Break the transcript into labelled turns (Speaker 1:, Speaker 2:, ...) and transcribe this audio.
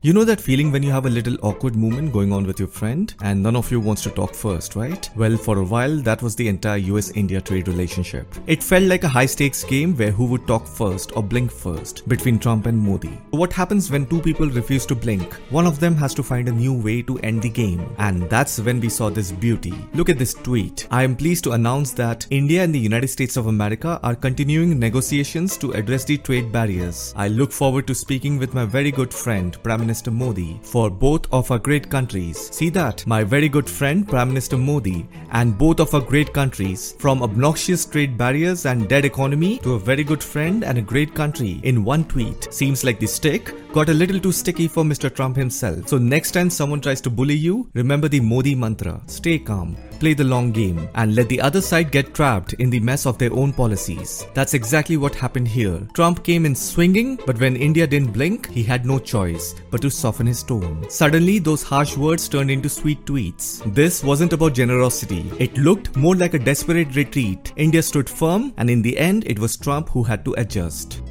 Speaker 1: You know that feeling when you have a little awkward moment going on with your friend and none of you wants to talk first, right? Well, for a while, that was the entire US-India trade relationship. It felt like a high-stakes game where who would talk first or blink first between Trump and Modi. What happens when two people refuse to blink? One of them has to find a new way to end the game. And that's when we saw this beauty. Look at this tweet. I am pleased to announce that India and the United States of America are continuing negotiations to address the trade barriers. I look forward to speaking with my very good friend, Prime Minister Modi, for both of our great countries. See that? My very good friend Prime Minister Modi and both of our great countries. From obnoxious trade barriers and dead economy to a very good friend and a great country in one tweet. Seems like the stick got a little too sticky for Mr. Trump himself. So next time someone tries to bully you, remember the Modi mantra. Stay calm, play the long game, and let the other side get trapped in the mess of their own policies. That's exactly what happened here. Trump came in swinging, but when India didn't blink, he had no choice but to soften his tone. Suddenly, those harsh words turned into sweet tweets. This wasn't about generosity. It looked more like a desperate retreat. India stood firm, and in the end, it was Trump who had to adjust.